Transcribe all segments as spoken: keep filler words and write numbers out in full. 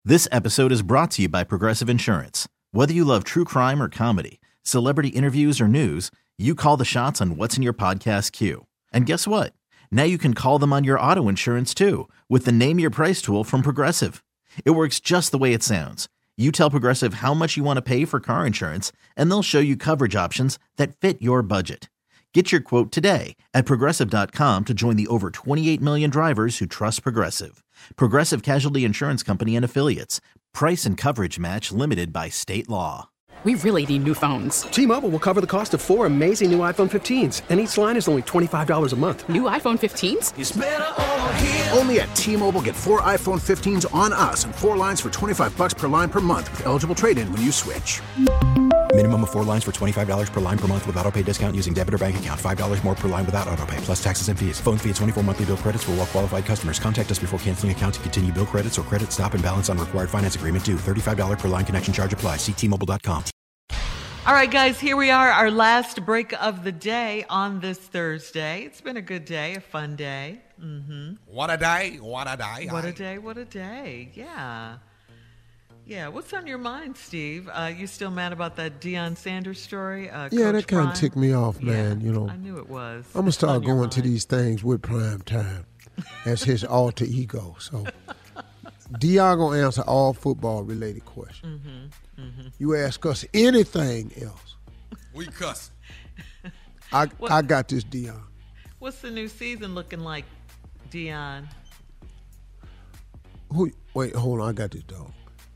This episode is brought to you by Progressive Insurance. Whether you love true crime or comedy, celebrity interviews or news, you call the shots on what's in your podcast queue. And guess what? Now you can call them on your auto insurance too with the Name Your Price tool from Progressive. It works just the way it sounds. You tell Progressive how much you want to pay for car insurance, and they'll show you coverage options that fit your budget. Get your quote today at Progressive dot com to join the over twenty-eight million drivers who trust Progressive. Progressive Casualty Insurance Company and Affiliates. Price and coverage match limited by state law. We really need new phones. T-Mobile will cover the cost of four amazing new iPhone fifteens, and each line is only twenty-five dollars a month. New iPhone fifteens? It's better over here. Only at T-Mobile, get four iPhone fifteens on us and four lines for twenty-five bucks per line per month with eligible trade-in when you switch. Minimum of four lines for twenty-five dollars per line per month with autopay discount using debit or bank account. five dollars more per line without autopay, plus taxes and fees. Phone fee at twenty-four monthly bill credits for well-qualified customers. Contact us before canceling account to continue bill credits or credit stop and balance on required finance agreement due. thirty-five dollars per line connection charge applies. See T Mobile dot com. All right, guys, here we are, our last break of the day on this Thursday. It's been a good day, a fun day. Mm-hmm. What a day, what a day. What a day, what a day. Yeah. Yeah, what's on your mind, Steve? Uh, you still mad about that Deion Sanders story? Uh, yeah, Coach that kind Prime? of ticked me off, man. Yeah, you know, I knew it was. I'm gonna start going mind. to these things with Prime Time as his alter ego. So Deion gonna answer all football related questions. Mm-hmm, mm-hmm. You ask us anything else, we cuss. I what, I got this, Deion. What's the new season looking like, Deion? Who? Wait, hold on. I got this, dog.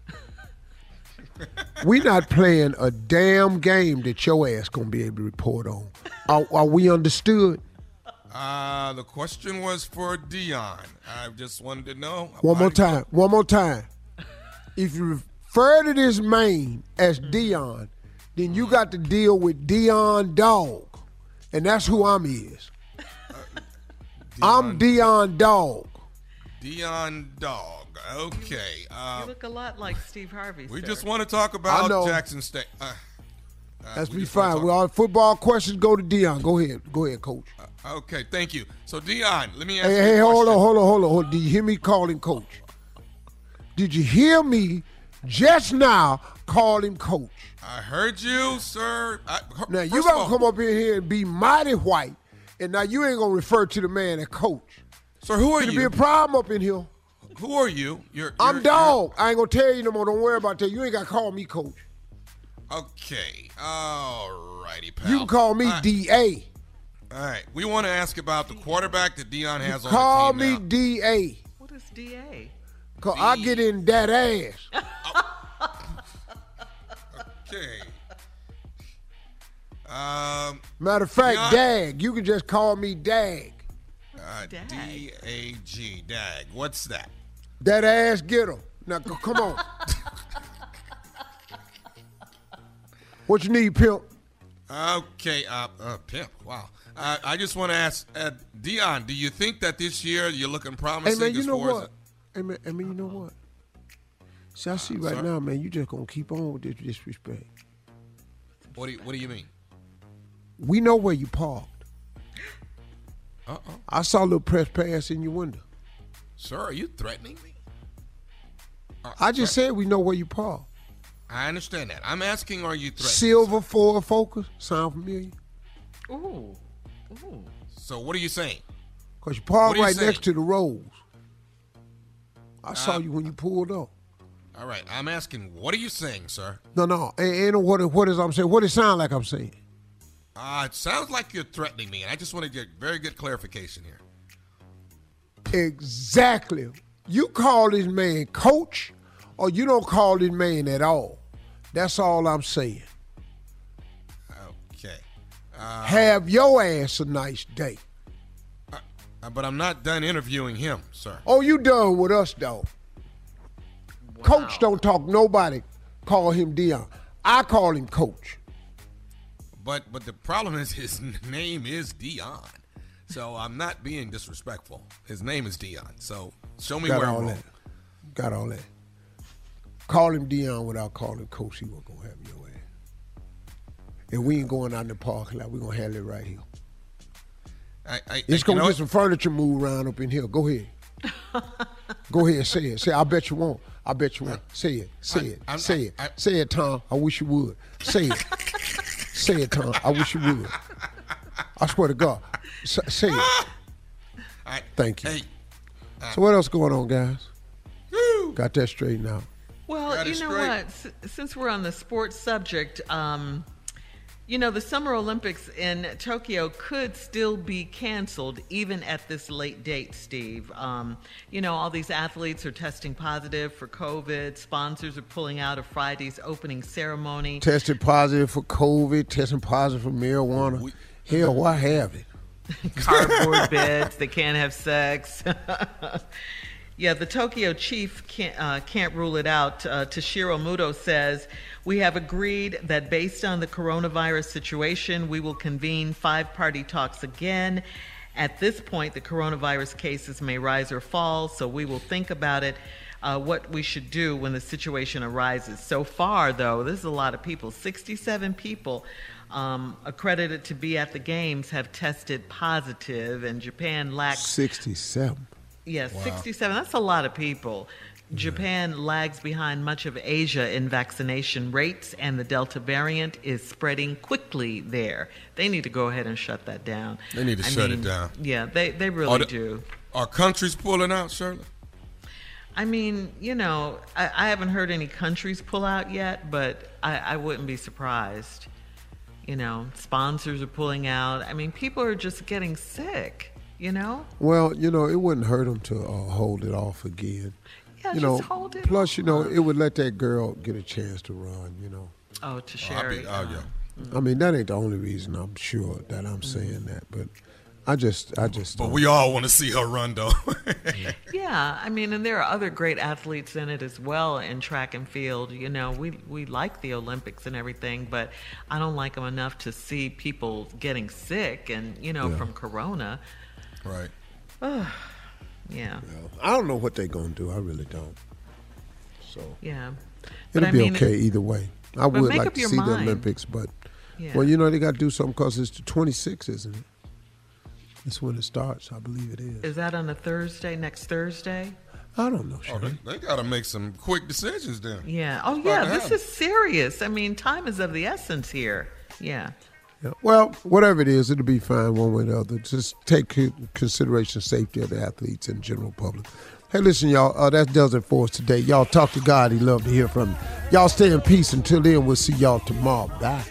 We not playing a damn game that your ass gonna be able to report on. Are, are we understood? Uh, the question was for Deion. I just wanted to know. One more time. One more time. If you refer to this man as Deion, then you got to deal with Deion Dog, and that's who I'm is. Uh, I'm Deion Dog. Deion Dog. Okay. Uh, you look a lot like Steve Harvey. We sir. just want to talk about Jackson State. Uh, uh, That's be fine. Well, football questions go to Deion. Go ahead. Go ahead, Coach. Uh, okay, thank you. So, Deion, let me ask hey, you Hey, a hold question. on, hold on, hold on, hold on. Did you hear me calling Coach? Did you hear me just now call him Coach? I heard you, sir. I, now, you got to come up in here and be mighty white, and now you ain't going to refer to the man as Coach. Sir, who are It'll you? be a problem up in here. Who are you? You're, you're I'm Dog. You're... I ain't going to tell you no more. Don't worry about that. You ain't got to call me Coach. Okay. All righty, pal. You can call me uh, D A. All right. We want to ask about the quarterback that Deion has you on call the team me now. D A. What is D A? Because I get in that ass. Okay. Um, Matter of fact, Deion, Dag. You can just call me Dag. Uh, D A G, Dag. What's that? That ass getter. Now, c- come on. What you need, pimp? Okay, uh, uh, pimp, wow. Uh, I just want to ask, uh, Deion, do you think that this year you're looking promising? Hey, man, you as know far what? As Hey, man, hey, man, you know what? See, I see Uh, right sir? now, man, you just going to keep on with this disrespect. What do you, what do you mean? We know where you parked. Uh-oh. I saw a little press pass in your window. Sir, are you threatening me? Uh, I just sir? said we know where you parked. I understand that. I'm asking, are you threatening? Silver Ford Focus. Sound familiar? Ooh. Ooh. So what are you saying? Because you parked What are you right saying? next to the Rose. I saw Uh, you when you pulled up. All right, I'm asking, what are you saying, sir? No, no. Ain't, ain't no what, it- what is I'm saying. What it sound like I'm saying? Uh, it sounds like you're threatening me, and I just want to get very good clarification here. Exactly. You call this man Coach, or you don't call this man at all. That's all I'm saying. Okay. Uh, Have your ass a nice day. uh, but I'm not done interviewing him, sir. Oh, you done with us, though. Wow. Coach don't talk nobody. Call him Deion. I call him Coach. But but the problem is his name is Deion. So I'm not being disrespectful. His name is Deion. So show me Got where all I'm that. wrong. Got all that. Call him Deion without calling Coach. He wasn't going to have your ass. And we ain't going out in the parking lot. We're going to handle it right here. I, I, It's I, going you to know get some furniture moved around up in here. Go ahead. Go ahead, say it. Say, I bet you won't. I bet you will. Say it. Say I, it. I'm, Say I, it. I, Say it, Tom. I wish you would. Say it. Say it, Tom. I wish you would. I swear to God. Say, say it. I, Thank you. Hey, uh, So what else going on, guys? woo. Got that straightened out. Well, Got you it know straight. what? S- since we're on the sports subject, um, you know, the Summer Olympics in Tokyo could still be canceled even at this late date, Steve. Um, you know, all these athletes are testing positive for COVID. Sponsors are pulling out of Friday's opening ceremony. Tested positive for COVID, testing positive for marijuana. We- Hell, why have it? Cardboard beds, they can't have sex. Yeah, the Tokyo chief can't, uh, can't rule it out. Uh, Toshiro Muto says, we have agreed that based on the coronavirus situation, we will convene five-party talks again. At this point, the coronavirus cases may rise or fall, so we will think about it, uh, what we should do when the situation arises. So far, though, this is a lot of people. sixty-seven people um, accredited to be at the games have tested positive, and Japan lacks... sixty-seven. Yes, sixty-seven. That's a lot of people. Japan lags behind much of Asia in vaccination rates, and the Delta variant is spreading quickly there. They need to go ahead and shut that down. They need to I shut mean, it down. Yeah, they, they really Are the- do. Are countries pulling out, Shirley? I mean, you know, I, I haven't heard any countries pull out yet, but I, I wouldn't be surprised. You know, sponsors are pulling out. I mean, people are just getting sick, you know? Well, you know, it wouldn't hurt them to uh, hold it off again. Yeah, you just know, hold it plus, off. you know, it would let that girl get a chance to run, you know. Oh, to Oh, I'll be- Sherry. oh, uh, yeah. I mean, that ain't the only reason I'm sure that I'm saying that, but I just, I just. But don't- we all want to see her run, though. Yeah, I mean, and there are other great athletes in it as well in track and field. You know, we we like the Olympics and everything, but I don't like them enough to see people getting sick and, you know, Yeah. from corona. Right. Yeah, I don't know what they're gonna do. I really don't. So yeah. it'll I be mean, okay either way. I would make like up to your see the mind. Olympics, but Yeah. well, you know they got to do something because it's the twenty-sixth, isn't it? That's when it starts. I believe it is. Is that on a Thursday, next Thursday? I don't know, Oh, Shirley. they, they got to make some quick decisions then. Yeah. Oh, It's yeah, about to this happen. is serious. I mean, time is of the essence here. Yeah. Yeah. Well, whatever it is, it'll be fine one way or the other. Just take co- consideration safety of the athletes and general public. Hey, listen, y'all, uh, that does it for us today. Y'all talk to God. He'd love to hear from you. Y'all stay in peace. Until then, we'll see y'all tomorrow. Bye.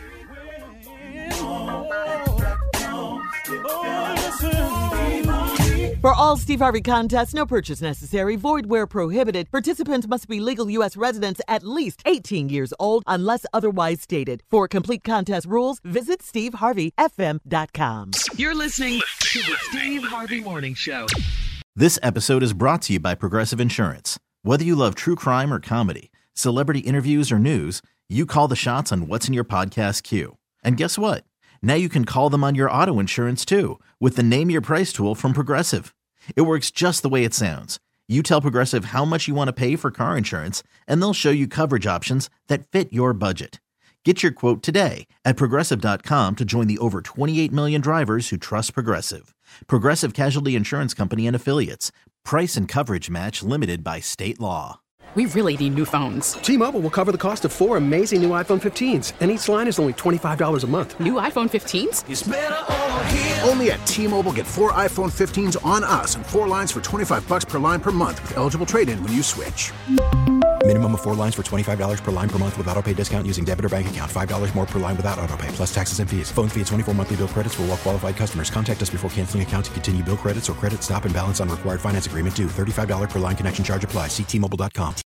For all Steve Harvey contests, no purchase necessary, void where prohibited. Participants must be legal U S residents at least eighteen years old unless otherwise stated. For complete contest rules, visit steve harvey f m dot com. You're listening to the Steve Harvey Morning Show. This episode is brought to you by Progressive Insurance. Whether you love true crime or comedy, celebrity interviews or news, you call the shots on what's in your podcast queue. And guess what? Now you can call them on your auto insurance too with the Name Your Price tool from Progressive. It works just the way it sounds. You tell Progressive how much you want to pay for car insurance, and they'll show you coverage options that fit your budget. Get your quote today at Progressive dot com to join the over twenty-eight million drivers who trust Progressive. Progressive Casualty Insurance Company and Affiliates. Price and coverage match limited by state law. We really need new phones. T-Mobile will cover the cost of four amazing new iPhone fifteens, and each line is only twenty-five dollars a month. New iPhone fifteens? Only at T-Mobile, get four iPhone fifteens on us and four lines for twenty-five bucks per line per month with eligible trade-in when you switch. Minimum of four lines for twenty-five dollars per line per month with auto pay discount using debit or bank account. five dollars more per line without auto pay, plus taxes and fees. Phone fee at twenty-four monthly bill credits for well-qualified customers. Contact us before canceling account to continue bill credits or credit stop and balance on required finance agreement due. thirty-five dollars per line connection charge applies. See T Mobile dot com.